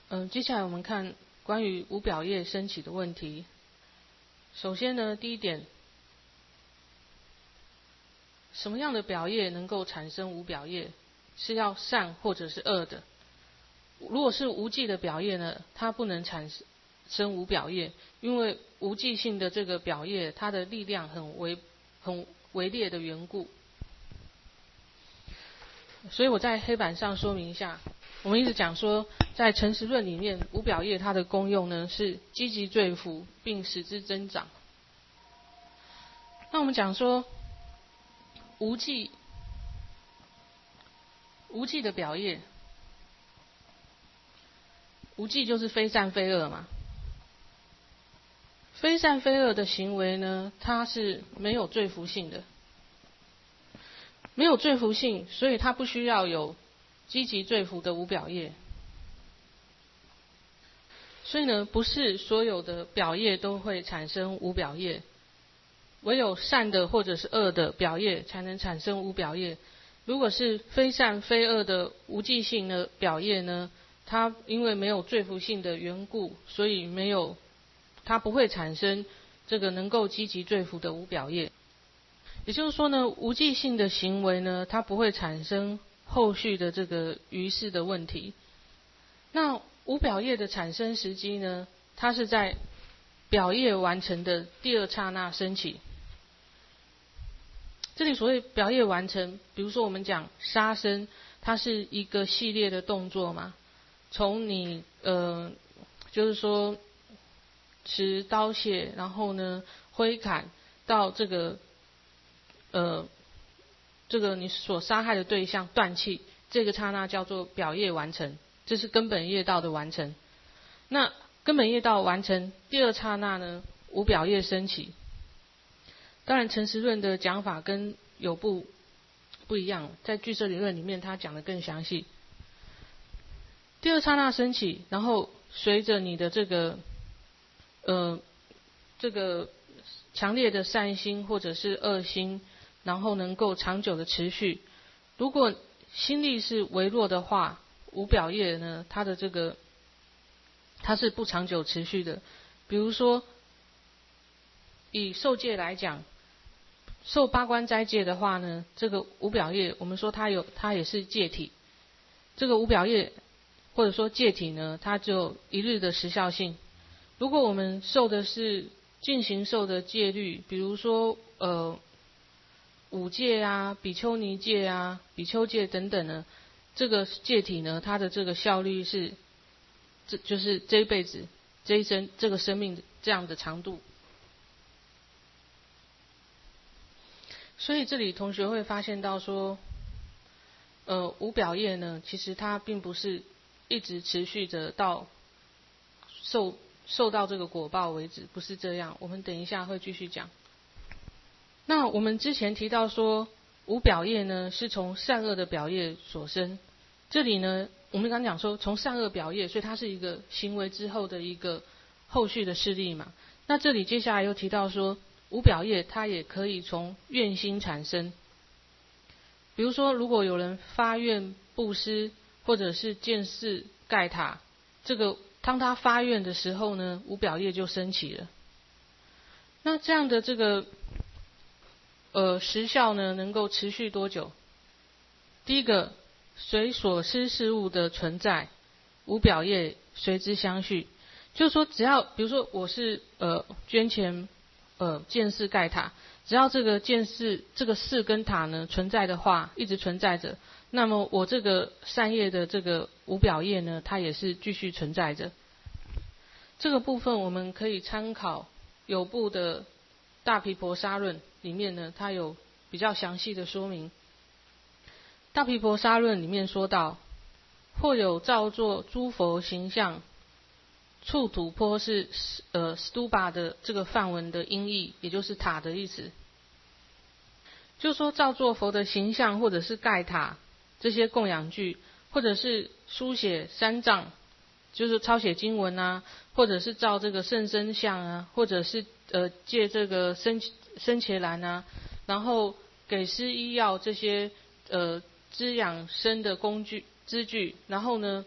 接下来我们看关于无表业升起的问题。首先呢，第一点，什么样的表业能够产生无表业？是要善或者是恶的。如果是无记的表业呢，它不能产生无表业，因为无记性的这个表业，它的力量很微劣的缘故。所以我在黑板上说明一下，我们一直讲说，在诚实论里面，无表业它的功用呢是积极罪福，并使之增长。那我们讲说，无记的表业，无记就是非善非恶嘛。非善非恶的行为呢，它是没有罪福性的，没有罪福性，所以它不需要有积极罪福的无表业。所以呢，不是所有的表业都会产生无表业，唯有善的或者是恶的表业才能产生无表业。如果是非善非恶的无记性的表业呢，它因为没有罪福性的缘故，所以它不会产生这个能够积极罪福的无表业。也就是说呢，无记性的行为呢，它不会产生后续的这个于事的问题。那无表业的产生时机呢，它是在表业完成的第二刹那升起。这里所谓表业完成，比如说我们讲杀生，它是一个系列的动作嘛，从你就是说持刀械，然后呢挥砍到这个你所杀害的对象断气，这个刹那叫做表业完成，这是根本业道的完成。那根本业道完成第二刹那呢，无表业升起。当然诚实论的讲法跟有部不一样，在俱舍理论里面它讲得更详细。第二刹那升起，然后随着你的这个强烈的善心或者是恶心，然后能够长久的持续。如果心力是微弱的话，无表业呢，它是不长久持续的。比如说以受戒来讲，受八关斋戒的话呢，这个无表业我们说它也是戒体，这个无表业或者说戒体呢，它只有一日的时效性。如果我们受的是进行受的戒律，比如说五戒啊、比丘尼戒啊、比丘戒等等呢，这个戒体呢，它的这个效率是就是这一辈子这一生这个生命这样的长度。所以这里同学会发现到说，无表业呢，其实它并不是一直持续着到受到这个果报为止，不是这样。我们等一下会继续讲。那我们之前提到说，无表业呢是从善恶的表业所生。这里呢，我们刚讲说从善恶表业，所以它是一个行为之后的一个后续的事例嘛。那这里接下来又提到说，无表业它也可以从愿心产生。比如说，如果有人发愿布施，或者是建寺盖塔，这个当他发愿的时候呢，无表业就升起了。那这样的这个时效呢，能够持续多久？第一个，随所施事物的存在，无表业随之相续。就是说，只要比如说我是捐钱建寺盖塔，只要这个建寺这个寺跟塔呢存在的话，一直存在着，那么我这个善业的这个无表业呢，它也是继续存在着。这个部分我们可以参考有部的大毗婆沙论里面呢，它有比较详细的说明。大毗婆沙论里面说到，或有造作诸佛形象，处土坡是stupa 的这个梵文的音译，也就是塔的意思。就是说造作佛的形象，或者是盖塔这些供养具，或者是书写三藏，就是抄写经文啊，或者是造这个圣身像啊，或者是借这个僧伽蓝啊，然后给施医药这些滋养生的工具支具，然后呢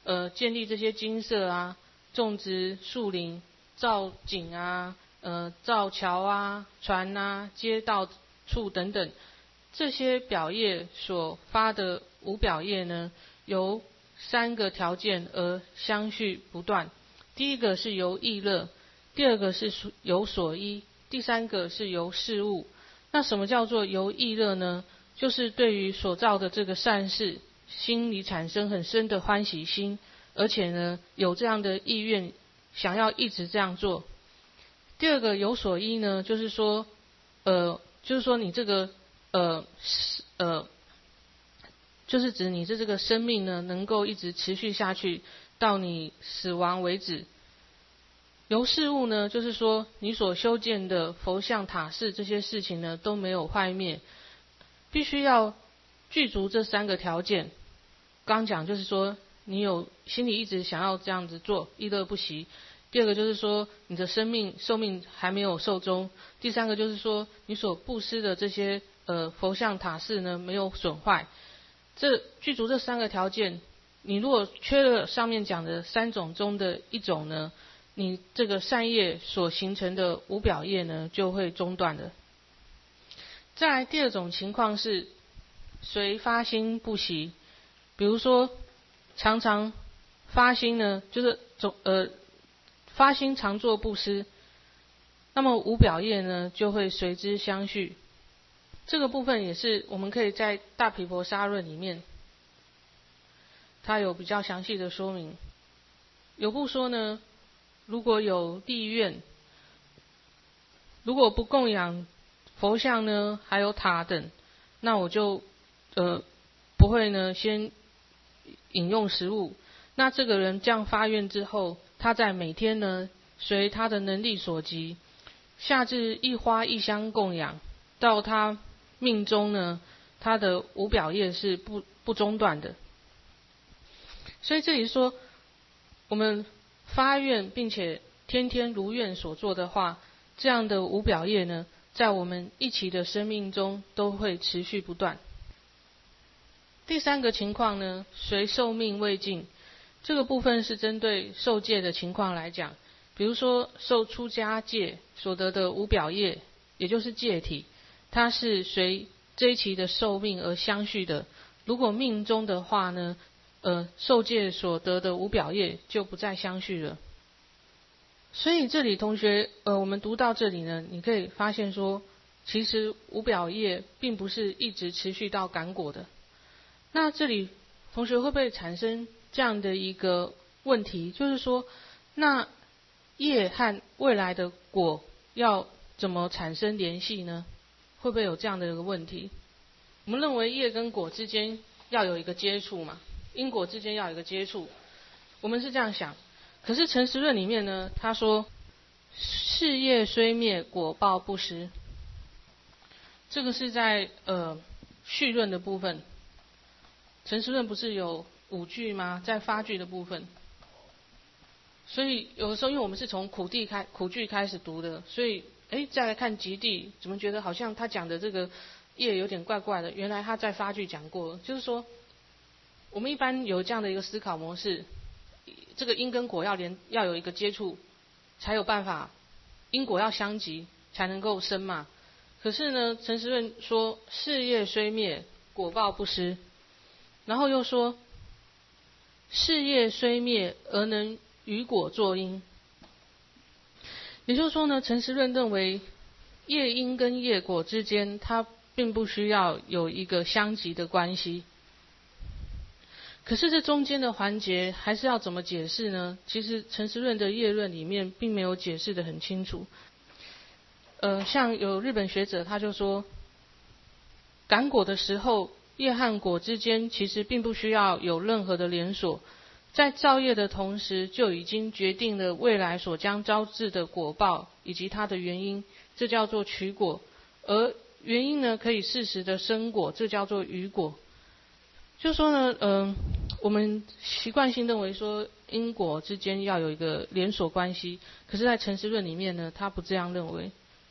建立这些精舍啊，种植树林、造井啊、造桥啊、船啊、街道处等等，这些表业所发的无表业呢，由3个条件而相续不断。第一个是由意乐，第二个是由所依，第三个是由事物。那什么叫做由意乐呢？就是对于所造的这个善事，心里产生很深的欢喜心，而且呢有这样的意愿，想要一直这样做。第二个有所依呢，就是说你这个就是指你的这个生命呢，能够一直持续下去，到你死亡为止。由事物呢，就是说你所修建的佛像、塔寺这些事情呢，都没有坏灭，必须要具足这3个条件。刚讲就是说，你有心里一直想要这样子做，意乐不息。第二个就是说，你的寿命还没有寿终。第三个就是说，你所布施的这些佛像、塔寺呢，没有损坏。这具足这3个条件，你如果缺了上面讲的3种中的一种呢，你这个善业所形成的无表业呢，就会中断的。再来第二种情况是随发心不息，比如说常常发心呢，就是发心常做布施，那么无表业呢就会随之相续。这个部分也是我们可以在大毗婆沙论里面，它有比较详细的说明。有部说呢，如果有利愿，如果不供养佛像呢，还有塔等，那我就不会呢先饮用食物。那这个人这样发愿之后，他在每天呢，随他的能力所及，下至一花一香供养，到他命中呢，他的无表业是不中断的。所以这里说，我们发愿并且天天如愿所做的话，这样的无表业呢，在我们一期的生命中都会持续不断。第3个情况呢，随寿命未尽，这个部分是针对受戒的情况来讲，比如说受出家戒所得的无表业，也就是戒体，它是随这一期的寿命而相续的。如果命中的话呢，受戒所得的无表业就不再相续了。所以这里同学，我们读到这里呢，你可以发现说，其实无表业并不是一直持续到感果的。那这里同学会不会产生这样的一个问题，就是说，那业和未来的果要怎么产生联系呢？会不会有这样的一个问题？我们认为业跟果之间要有一个接触嘛，因果之间要有一个接触，我们是这样想。可是诚实论里面呢，他说事业虽灭，果报不失。这个是在序论的部分。诚实论不是有5句吗？在发句的部分。所以有的时候，因为我们是从苦句开始读的，所以再来看极地，怎么觉得好像他讲的这个业有点怪怪的？原来他在发句讲过，就是说我们一般有这样的一个思考模式，这个因跟果要有一个接触，才有办法，因果要相及才能够生嘛。可是呢，诚实论说事业虽灭，果报不失，然后又说事业虽灭，而能与果作因。也就是说呢，诚实论认为业因跟业果之间，它并不需要有一个相及的关系。可是这中间的环节还是要怎么解释呢？其实诚实论的业论里面并没有解释得很清楚。像有日本学者他就说，感果的时候，业和果之间其实并不需要有任何的连锁，在造业的同时就已经决定了未来所将招致的果报以及它的原因，这叫做取果。而原因呢，可以适时的生果，这叫做余果。就说呢，我们习惯性认为说因果之间要有一个连锁关系，可是在诚实论里面呢，他不这样认为。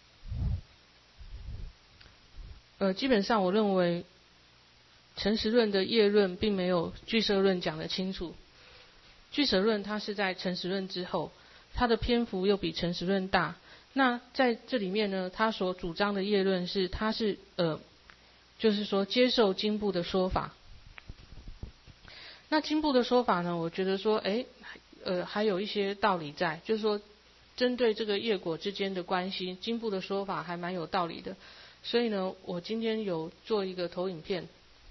基本上我认为诚实论的业论并没有俱舍论讲得清楚。 俱舍论它是在诚实论之后，它的篇幅又比诚实论大。那在这里面呢，他所主张的业论是，他是就是说接受经部的说法。那经部的说法呢，我觉得说，还有一些道理在，就是说针对这个业果之间的关系，经部的说法还蛮有道理的。所以呢，我今天有做一个投影片。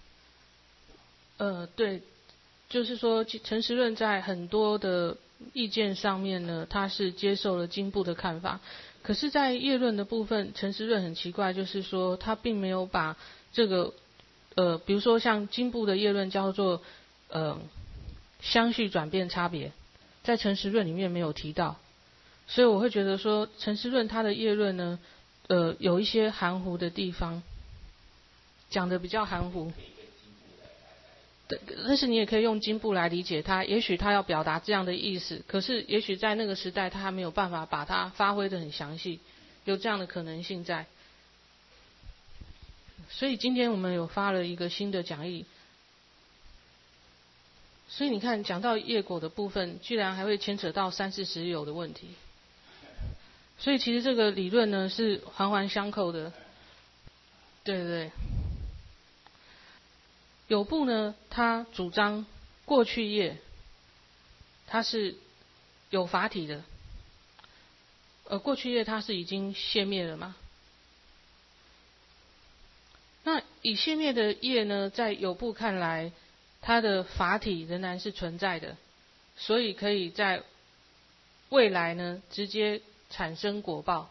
对，就是说诚实论在很多的意见上面呢，它是接受了经部的看法。可是在业论的部分，诚实论很奇怪，就是说它并没有把这个比如说像经部的业论叫做相续转变差别，在诚实论里面没有提到。所以我会觉得说诚实论它的业论呢有一些含糊的地方，讲的比较含糊。但是你也可以用经部来理解它，也许他要表达这样的意思，可是也许在那个时代他还没有办法把它发挥得很详细，有这样的可能性在。所以今天我们有发了一个新的讲义。所以你看，讲到业果的部分，居然还会牵扯到三世实有的问题。所以其实这个理论呢是环环相扣的。对对对。有部呢，他主张过去业，它是有法体的。过去业它是已经熄灭了嘛？那已熄灭的业呢，在有部看来，它的法体仍然是存在的，所以可以在未来呢直接产生果报。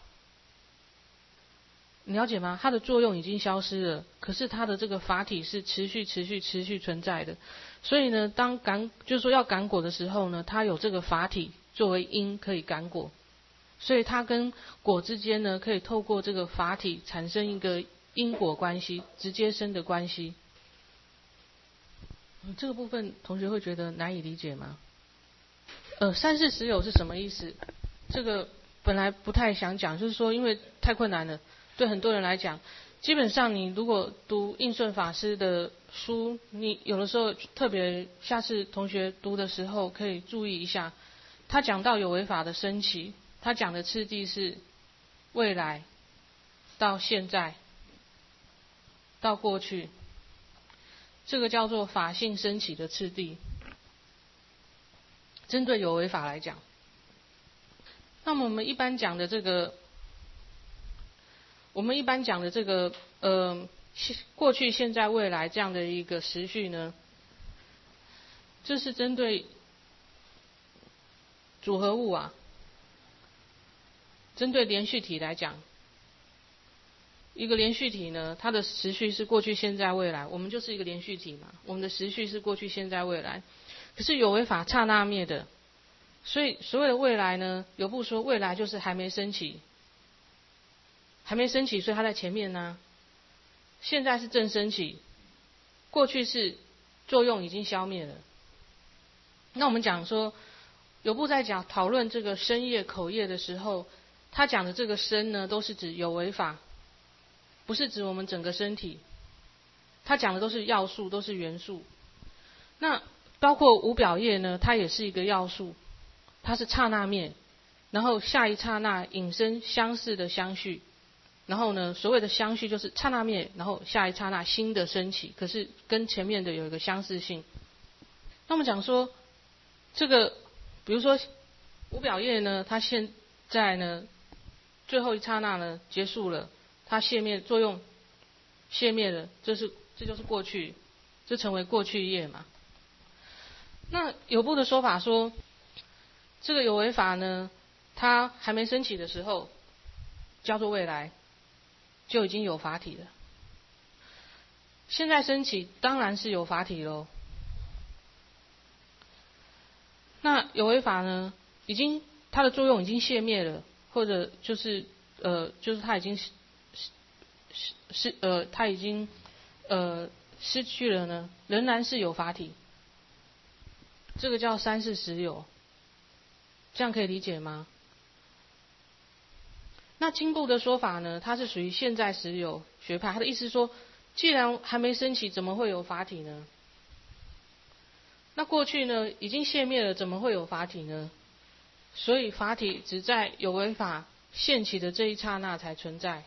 你了解吗？它的作用已经消失了，可是它的这个法体是持续存在的。所以呢，当就是说要感果的时候呢，它有这个法体作为因可以感果，所以它跟果之间呢，可以透过这个法体产生一个因果关系，直接生的关系。这个部分同学会觉得难以理解吗？三世实有是什么意思？这个本来不太想讲，就是说因为太困难了。对很多人来讲，基本上你如果读应顺法师的书，你有的时候特别下次同学读的时候可以注意一下，他讲到有为法的升起，他讲的次第是未来到现在到过去，这个叫做法性升起的次第，针对有为法来讲。那么我们一般讲的这个过去、现在、未来这样的一个时序呢，这是针对组合物啊，针对连续体来讲，一个连续体呢，它的时序是过去、现在、未来，我们就是一个连续体嘛，我们的时序是过去、现在、未来。可是有为法刹那灭的，所以所谓的未来呢，有部说未来就是还没升起。还没升起，所以它在前面呢。现在是正升起，过去是作用已经消灭了。那我们讲说，有部在讨论这个身业、口业的时候，他讲的这个身呢，都是指有为法，不是指我们整个身体。他讲的都是要素，都是元素。那包括无表业呢，它也是一个要素，它是刹那灭，然后下一刹那引生相似的相续。然后呢，所谓的相续就是刹那灭，然后下一刹那新的升起，可是跟前面的有一个相似性。那么讲说，这个比如说无表业呢，它现在呢最后一刹那呢结束了，它熄灭作用熄灭了，这就是过去，这成为过去业嘛。那有部的说法说，这个有为法呢，它还没升起的时候叫做未来，就已经有法体了。现在升起当然是有法体咯。那有为法呢，它的作用已经熄灭了，或者就是它已经它已经失去了呢，仍然是有法体。这个叫三世实有，这样可以理解吗？那经部的说法呢，它是属于现在实有学派，他的意思说，既然还没升起，怎么会有法体呢？ 那过去呢已经谢灭了，怎么会有法体呢？所以法体只在有为法现起的这一刹那才存在。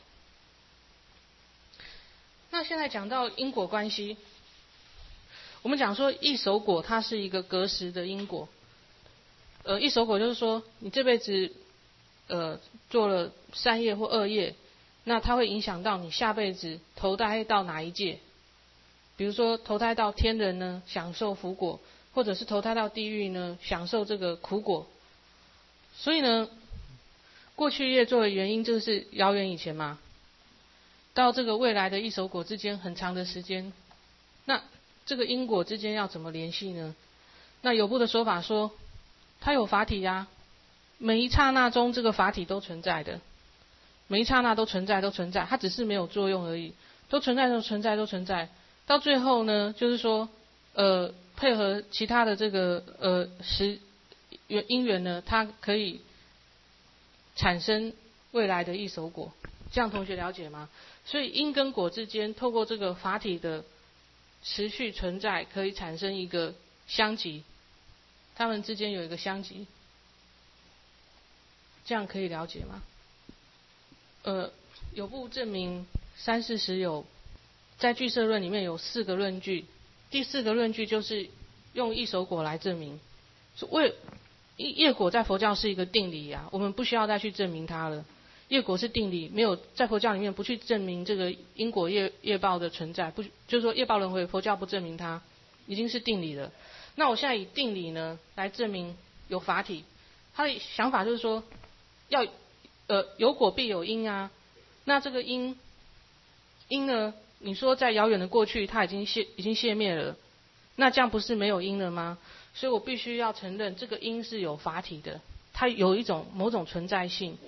那现在讲到因果关系，我们讲说一手果它是一个隔时的因果。一手果就是说你这辈子做了善业或恶业，那它会影响到你下辈子投胎到哪一界。比如说投胎到天人呢，享受福果，或者是投胎到地狱呢，享受这个苦果。所以呢，过去业作为原因，这个是遥远以前嘛，到这个未来的一手果之间很长的时间，那这个因果之间要怎么联系呢？那有部的说法说，它有法体呀，每一刹那中这个法体都存在的，每一刹那都存在，它只是没有作用而已，都存在，到最后呢，就是说，配合其他的这个因缘呢，它可以产生未来的一手果。这样同学了解吗？所以因跟果之间，透过这个法体的持续存在，可以产生一个相即，它们之间有一个相即。这样可以了解吗？有部证明三世实有，在俱舍论里面有4个论据，第4个论据就是用一手果来证明。业果在佛教是一个定理啊，我们不需要再去证明它了。业果是定理，没有在佛教里面不去证明这个因果业报的存在，不就是说业报轮回，佛教不证明它，已经是定理了。那我现在以定理呢来证明有法体，他的想法就是说，要有果必有因啊。那这个因呢，你说在遥远的过去它已经谢灭了，那这样不是没有因了吗？所以我必须要承认这个因是有法体的，它有一种某种存在性。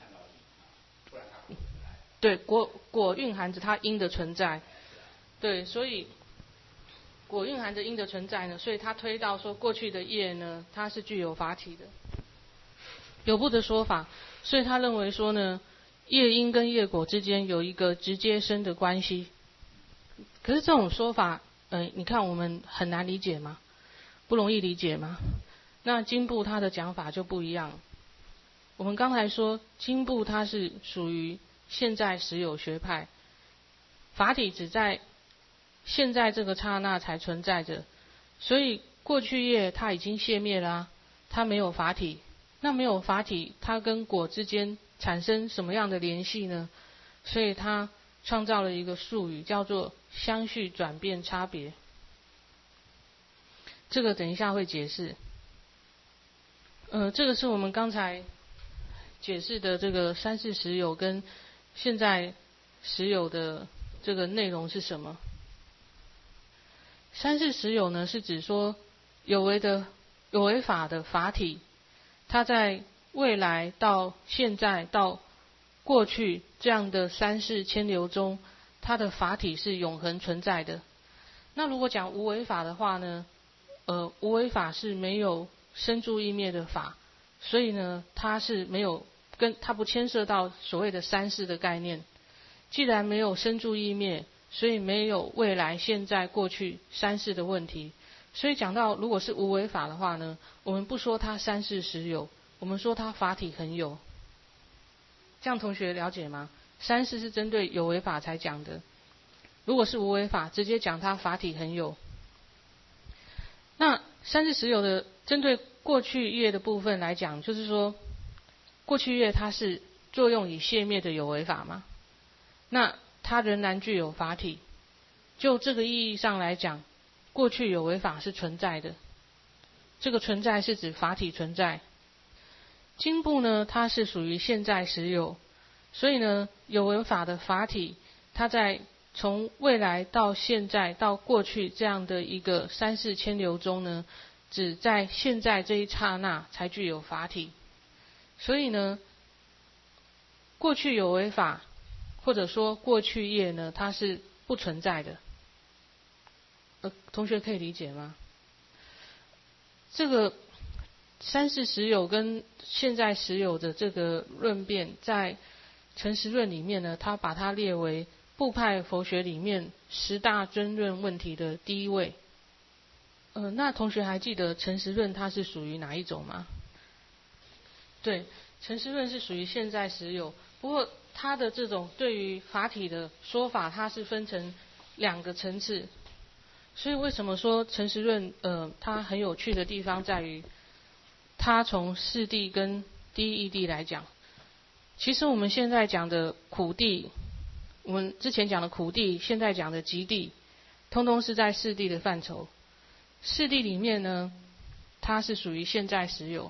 对，果蕴含着它因的存在。对，所以果蕴含着因的存在呢，所以它推到说过去的业呢，它是具有法体的。有部的说法，所以他认为说呢，业因跟业果之间有一个直接生的关系。可是这种说法，你看我们很难理解吗？不容易理解吗？那经部他的讲法就不一样。我们刚才说经部它是属于现在实有学派，法体只在现在这个刹那才存在着，所以过去业它已经谢灭啦，它没有法体。那没有法体，它跟果之间产生什么样的联系呢？所以他创造了一个术语，叫做相续转变差别。这个等一下会解释。这个是我们刚才解释的这个三世实有跟现在实有的这个内容是什么？三世实有呢，是指说有为法的法体，它在未来到现在到过去这样的三世千流中，它的法体是永恒存在的。那如果讲无为法的话呢，无为法是没有生住异灭的法，所以呢，它是没有它不牵涉到所谓的三世的概念。既然没有生住异灭，所以没有未来、现在、过去三世的问题。所以讲到如果是无为法的话呢，我们不说它三世实有，我们说它法体恒有。这样同学了解吗？三世是针对有为法才讲的，如果是无为法，直接讲它法体恒有。那三世实有的针对过去业的部分来讲，就是说过去业它是作用已谢灭的有为法嘛，那它仍然具有法体。就这个意义上来讲，过去有为法是存在的，这个存在是指法体存在。经部呢，它是属于现在实有，所以呢，有为法的法体，它在从未来到现在到过去这样的一个三世千流中呢，只在现在这一刹那才具有法体。所以呢，过去有为法或者说过去业呢，它是不存在的。同学可以理解吗？这个三世实有跟现在实有的这个论辩，在诚实论里面呢，他把它列为部派佛学里面10大争论问题的第一位。 那同学还记得陈时润它是属于哪一种吗？对，陈时润是属于现在时有，不过它的这种对于法体的说法，它是分成2个层次。所以为什么说陈时润它很有趣的地方在于，它从四谛跟第一义谛来讲，其实我们现在讲的苦谛，我们之前讲的苦谛，现在讲的极谛，通通是在四谛的范畴。四谛里面呢，它是属于现在时有，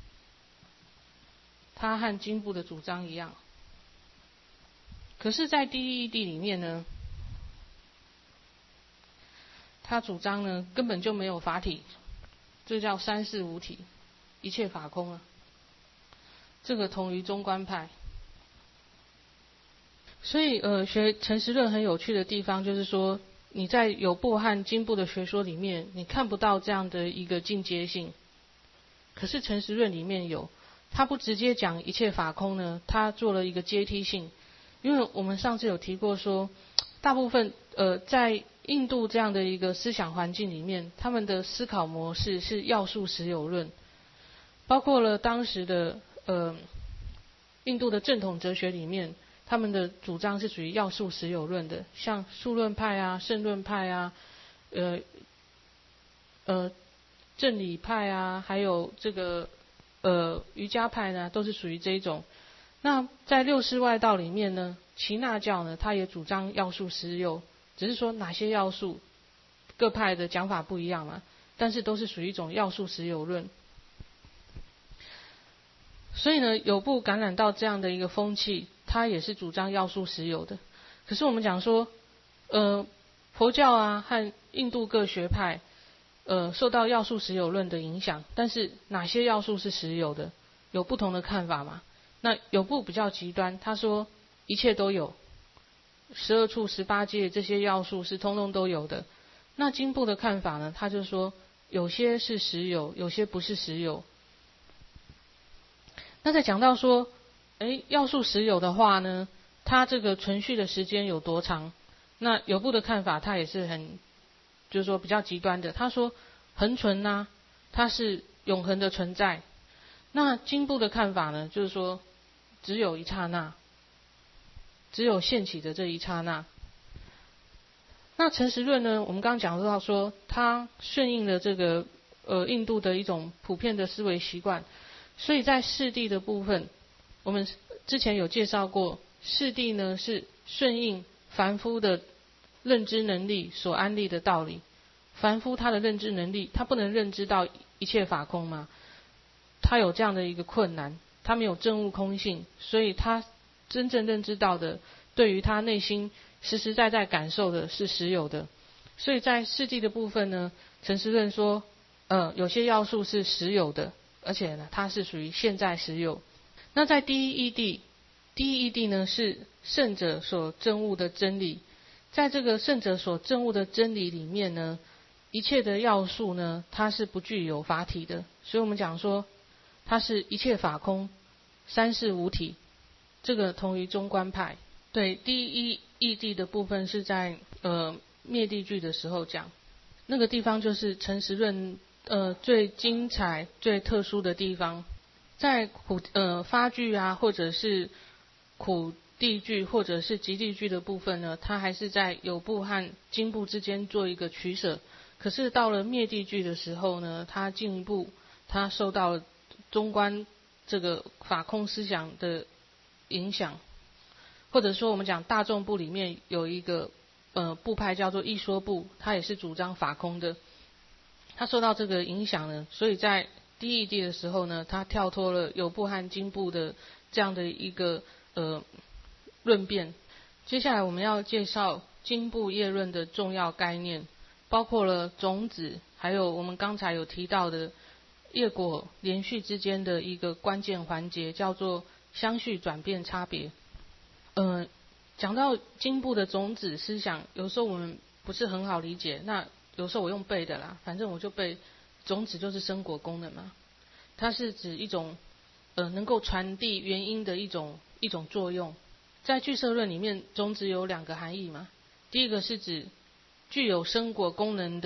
它和经部的主张一样。可是，在第一义谛里面呢，他主张呢根本就没有法体，这叫三世无体，一切法空啊。这个同于中观派。所以学陈时润很有趣的地方就是说，你在有部和经部的学说里面，你看不到这样的一个进阶性。可是陈时润里面有，他不直接讲一切法空呢，他做了一个阶梯性。因为我们上次有提过说，大部分在印度这样的一个思想环境里面，他们的思考模式是要素实有论，包括了当时的印度的正统哲学里面，他们的主张是属于要素实有论的，像数论派啊、胜论派啊、正理派啊，还有这个瑜伽派呢，都是属于这一种。那在六世外道里面呢，耆那教呢，它也主张要素实有，只是说哪些要素，各派的讲法不一样嘛，但是都是属于一种要素实有论。所以呢，有部感染到这样的一个风气，它也是主张要素实有的。可是我们讲说，佛教啊和印度各学派，受到要素实有论的影响，但是哪些要素是实有的，有不同的看法嘛。那有部比较极端，他说一切都有，12处18界这些要素是通通都有的。那经部的看法呢，他就说有些是实有，有些不是实有。那在讲到说，要素实有的话呢，它这个存续的时间有多长？那有部的看法，它也是很，就是说比较极端的。他说恒存啊，它是永恒的存在。那经部的看法呢，就是说只有一刹那，只有现起的这一刹那。那陈时润呢，我们刚刚讲到说，他顺应了这个印度的一种普遍的思维习惯。所以在四谛的部分，我们之前有介绍过，四谛呢是顺应凡夫的认知能力所安立的道理。凡夫他的认知能力，他不能认知到一切法空吗？他有这样的一个困难，他没有证悟空性，所以他真正认知到的，对于他内心实实在在感受的是实有的。所以在四谛的部分呢，陈时润说，有些要素是实有的，而且呢，它是属于现在实有。那在第一义谛，第一义谛呢是圣者所证悟的真理。在这个圣者所证悟的真理里面呢，一切的要素呢，它是不具有法体的。所以我们讲说，它是一切法空，三世无体。这个同于中观派。对，第一义谛的部分是在灭谛句的时候讲，那个地方就是陈时润最精彩、最特殊的地方。在发句啊，或者是苦谛句，或者是极谛句的部分呢，它还是在有部和经部之间做一个取舍。可是到了灭谛句的时候呢，它进一步，它受到中观这个法空思想的影响，或者说我们讲大众部里面有一个部派叫做一说部，它也是主张法空的。他受到这个影响呢，所以在第一义谛的时候呢，他跳脱了有部和经部的这样的一个论辩。接下来我们要介绍经部业论的重要概念，包括了种子，还有我们刚才有提到的业果连续之间的一个关键环节，叫做相续转变差别。讲到经部的种子思想，有时候我们不是很好理解，那有时候我用背的啦，反正我就背种子就是生果功能嘛，它是指一种能够传递原因的一种作用。在俱舍论里面，种子有2个含义嘛，第一个是指具有生果功能的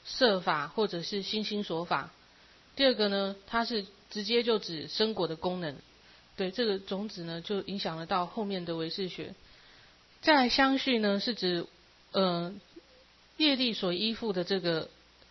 色法或者是心心所法。第二个呢，它是直接就指生果的功能。对，这个种子呢就影响了到后面的唯识学。再来相续呢，是指业力所依附的这个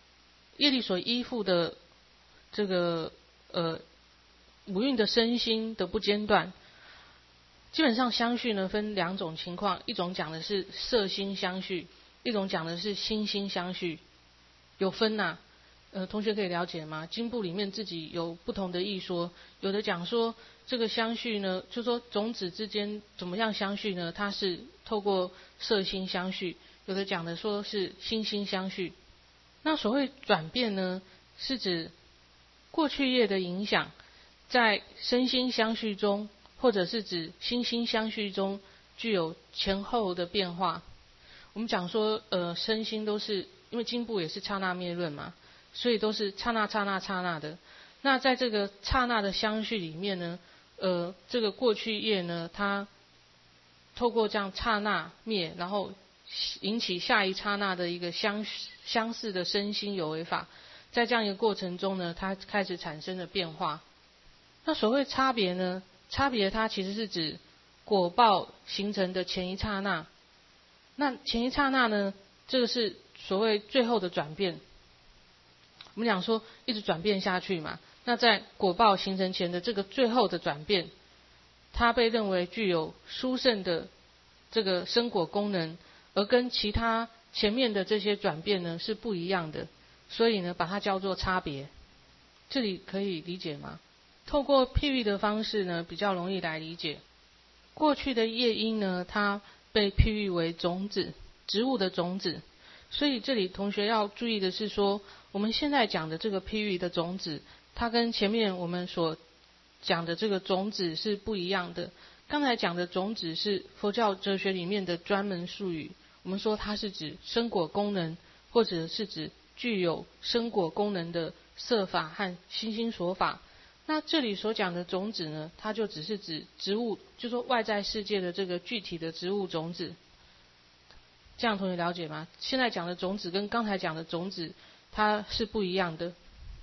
五蕴的身心的不间断。基本上相续呢分两种情况，一种讲的是色心相续，一种讲的是心心相续，有分呐。同学可以了解吗？经部里面自己有不同的义说，有的讲说这个相续呢，就说种子之间怎么样相续呢？它是透过色心相续，有的讲的说是心心相续。那所谓转变呢，是指过去业的影响，在身心相续中，或者是指心心相续中具有前后的变化。我们讲说身心都是，因为经部也是刹那灭论嘛，所以都是刹那刹那刹那的。那在这个刹那的相续里面呢，这个过去业呢，它透过这样刹那灭，然后引起下一刹那的一个相似的身心有为法，在这样一个过程中呢，它开始产生了变化。那所谓差别呢，差别它其实是指果报形成的前一刹那。那前一刹那呢，这个是所谓最后的转变。我们讲说一直转变下去嘛，那在果报形成前的这个最后的转变，它被认为具有殊胜的这个生果功能，而跟其他前面的这些转变呢是不一样的，所以呢把它叫做差别。这里可以理解吗？透过譬喻的方式呢，比较容易来理解。过去的业因呢，它被譬喻为种子，植物的种子。所以这里同学要注意的是说，我们现在讲的这个譬喻的种子，它跟前面我们所讲的这个种子是不一样的。刚才讲的种子是佛教哲学里面的专门术语，我们说它是指生果功能，或者是指具有生果功能的色法和心心所法。那这里所讲的种子呢，它就只是指植物，就说外在世界的这个具体的植物种子。这样同学了解吗？现在讲的种子跟刚才讲的种子它是不一样的。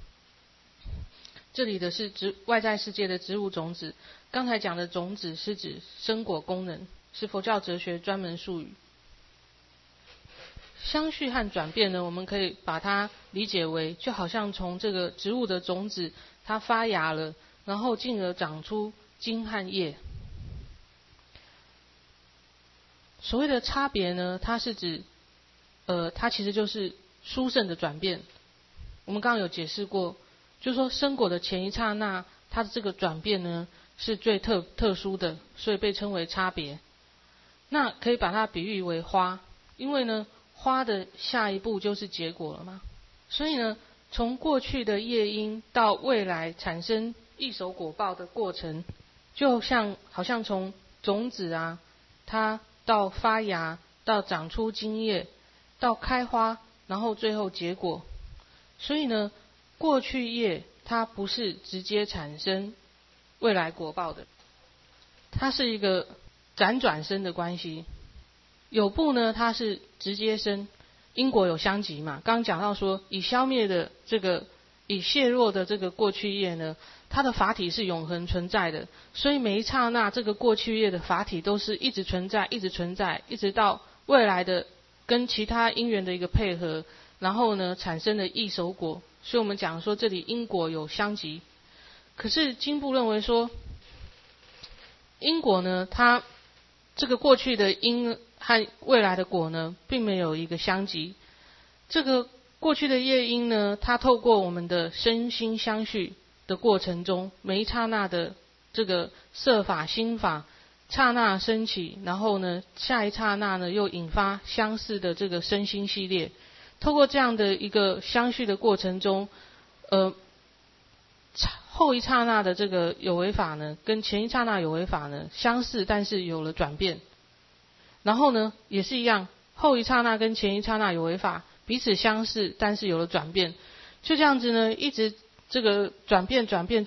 这里的是外在世界的植物种子，刚才讲的种子是指生果功能，是佛教哲学专门术语。相续和转变呢，我们可以把它理解为，就好像从这个植物的种子它发芽了，然后进而长出茎和叶。所谓的差别呢，它是指它其实就是殊胜的转变。我们刚刚有解释过，就是说生果的前一刹那，它的这个转变呢是最特殊的，所以被称为差别。那可以把它比喻为花，因为呢花的下一步就是结果了嘛。所以呢，从过去的业因到未来产生异熟果报的过程，就好像从种子啊，它到发芽，到长出茎叶，到开花，然后最后结果。所以呢，过去业它不是直接产生未来果报的，它是一个辗转生的关系。有部呢，它是直接生，因果有相即嘛。刚刚讲到说，已消灭的这个，已卸弱的这个过去业呢，它的法体是永恒存在的，所以每一刹那这个过去业的法体都是一直存在，一直存在，一直到未来的跟其他因缘的一个配合，然后呢产生的异熟果。所以我们讲说这里因果有相即。可是经部认为说，因果呢，它这个过去的因和未来的果呢，并没有一个相即。这个过去的业因呢，它透过我们的身心相续的过程中，每一刹那的这个色法心法刹那升起，然后呢下一刹那呢又引发相似的这个身心系列。透过这样的一个相续的过程中，后一刹那的这个有为法呢，跟前一刹那有为法呢相似，但是有了转变。然后呢，也是一样，后一刹那跟前一刹那有为法彼此相似，但是有了转变。就这样子呢，一直这个转变，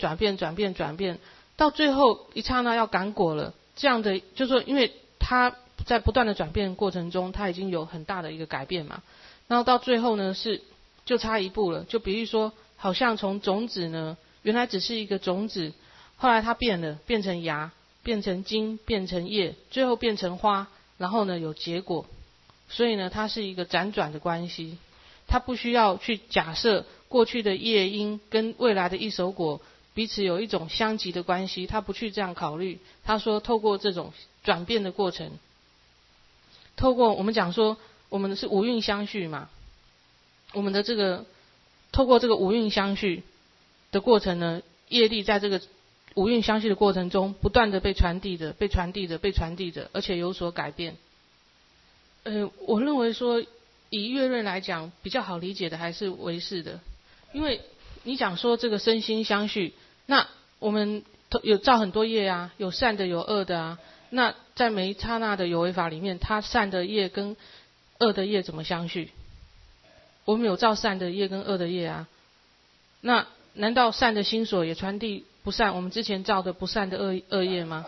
到最后一刹那要感果了。这样的就是说，因为它在不断的转变过程中，它已经有很大的一个改变嘛。然后到最后呢，是就差一步了。就比喻说，好像从种子呢，原来只是一个种子，后来它变了，变成芽，变成茎，变成叶，最后变成花，然后呢有结果。所以呢，它是一个辗转的关系，它不需要去假设过去的叶因跟未来的一手果彼此有一种相即的关系，他不去这样考虑。他说，透过这种转变的过程，透过我们讲说，我们是五蕴相续嘛，我们的这个透过这个五蕴相续的过程呢，业力在这个五蕴相续的过程中，不断的被传递着，被传递着，被传递着，而且有所改变。我认为说，以月论来讲，比较好理解的还是唯识的，因为你讲说这个身心相续。那我们有造很多业啊，有善的有恶的啊。那在每一刹那的有为法里面，它善的业跟恶的业怎么相续？我们有造善的业跟恶的业啊。那难道善的心所也传递不善？我们之前造的不善的恶业吗？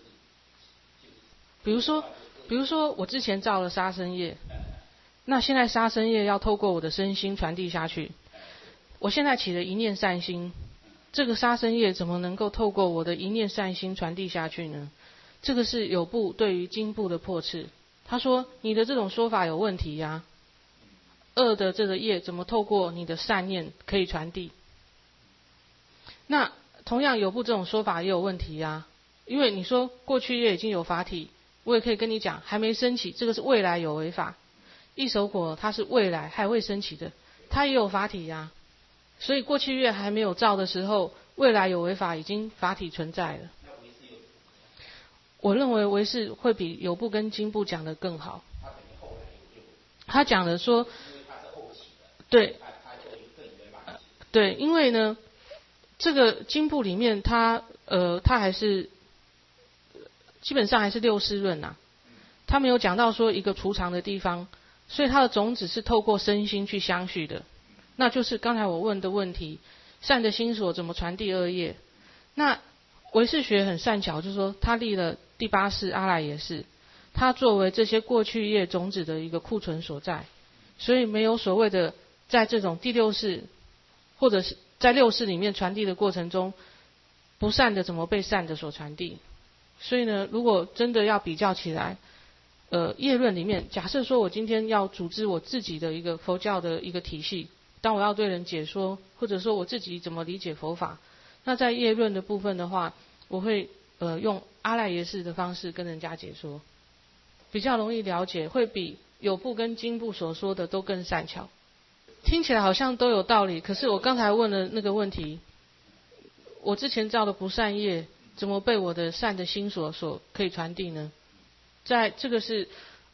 比如说我之前造了杀生业，那现在杀生业要透过我的身心传递下去。我现在起了一念善心。这个杀生业怎么能够透过我的一念善心传递下去呢？这个是有部对于经部的破斥。他说你的这种说法有问题呀，恶的这个业怎么透过你的善念可以传递？那同样有部这种说法也有问题呀，因为你说过去业已经有法体，我也可以跟你讲还没升起，这个是未来有为法。一手果它是未来还未升起的，它也有法体呀。所以过去业还没有造的时候，未来有为法已经法体存在了。我认为唯识会比有部跟经部讲的更好。他讲的说，对，对，因为呢，这个经部里面它还是基本上还是六识论啊，他没有讲到说一个除常的地方，所以它的种子是透过身心去相续的。那就是刚才我问的问题，善的心所怎么传递恶业？那唯识学很善巧，就是说他立了第八识阿赖耶识，它作为这些过去业种子的一个库存所在，所以没有所谓的在这种第六识或者是在六识里面传递的过程中，不善的怎么被善的所传递？所以呢，如果真的要比较起来，业论里面，假设说我今天要组织我自己的一个佛教的一个体系。当我要对人解说，或者说我自己怎么理解佛法，那在业论的部分的话，我会用阿赖耶识的方式跟人家解说，比较容易了解，会比有部跟经部所说的都更善巧。听起来好像都有道理，可是我刚才问的那个问题，我之前造的不善业，怎么被我的善的心所可以传递呢？在这个是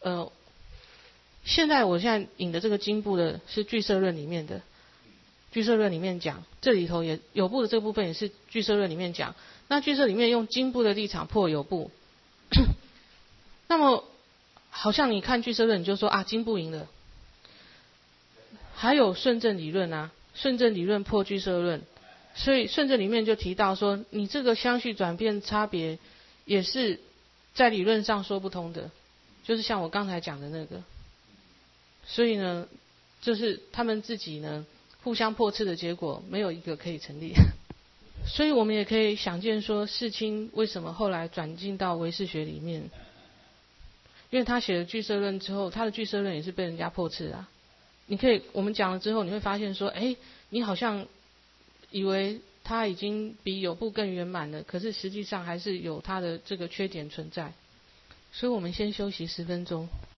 现在引的这个经部的是俱舍论里面的，俱舍论里面讲，这里头也有部的这个部分也是俱舍论里面讲。那俱舍里面用经部的立场破有部，那么好像你看俱舍论你就说啊经部赢了。还有顺正理论啊，顺正理论破俱舍论，所以顺正里面就提到说，你这个相续转变差别也是在理论上说不通的，就是像我刚才讲的那个。所以呢，就是他们自己呢互相破斥的结果，没有一个可以成立。所以我们也可以想见说，世亲为什么后来转进到唯识学里面，因为他写了俱舍论之后，他的俱舍论也是被人家破斥啊。我们讲了之后，你会发现说，你好像以为他已经比有部更圆满了，可是实际上还是有他的这个缺点存在。所以我们先休息10分钟。